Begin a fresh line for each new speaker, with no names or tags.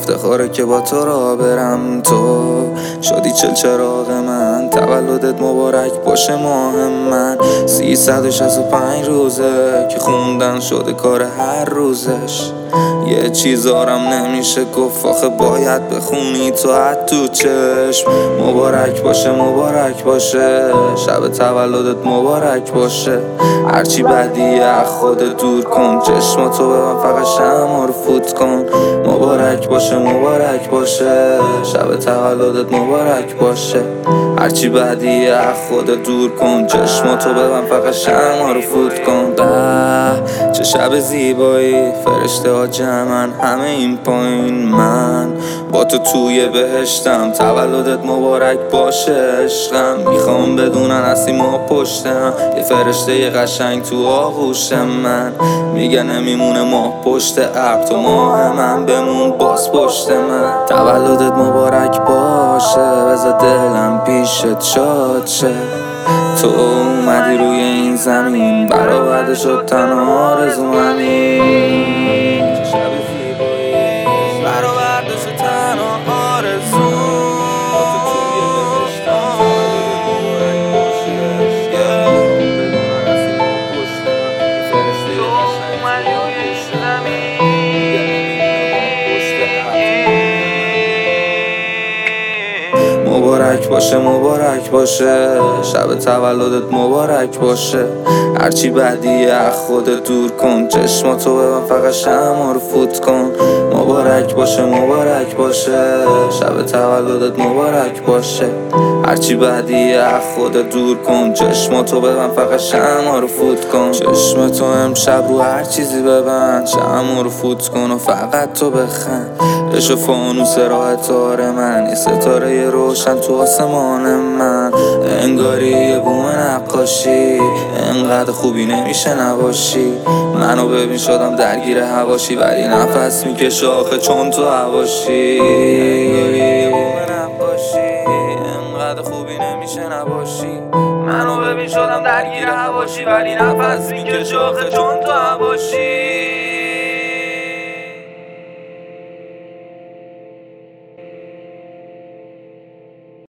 افتخاره که با تو را برم. تو شدی چراغ من، تولدت مبارک باشه ماه من. 365 روزه که خوندن شده کار هر روزش. یه چیزارم نمیشه گفت آخه باید بخونی تو حد تو چشم. مبارک باشه مبارک باشه، شب تولدت مبارک باشه. هرچی بدیه از خودت دور کن، چشماتو ببن فقط شمع رو فوت کن. مبارک باشه مبارک باشه، شب تولدت مبارک باشه. هرچی بدیه از خودت دور کن، چشماتو ببن فقط شمع رو فوت کن. به چه شب زیبایی، فرشته ها جمعن همه این پایین. من با تو توی بهشتم، تولدت مبارک باشه عشقم. میخوام بدونن هستی ما پشتم، یه فرشته یه قشنگ تو آغوش من. میگه نمیمونه ماه پشت ابر، تو ماه من بمون باز پشت من. تولدت مبارک باشه، بذار دلم پیشت شاد شه. تو اومدی روی این زمین، برآورده شد تنها آرزو همین. شب زیبایی برآورده شد تنها آرزو. مبارک باشه مبارک باشه، شب تولدت مبارک باشه. هرچی بدیه از خودت دور کن، چشماتو ببن فقط شمع رو فوت کن. مبارک باشه مبارک باشه، شب تولدت مبارک باشه. هرچی بدیه از خودت دور کن، چشماتو ببن فقط شمع رو فوت کن. چشمتو امشب رو هر چیزی ببند، شمع رو فوت کن و فقط تو بخند. عشق فانوس راه تار من، یه ستاره روشن تو آسمان من. انگاری یه بوم نقاشی، انقدر خوبی نمیشه نباشی. منو ببین شدم درگیر هواشی، ولی نفس میکشه آخه چون تو هواشی. انقدر خوبی نمیشه نباشی. منو ببین شدم درگیر هواشی، ولی نفس میکشه آخه چون تو هواشی.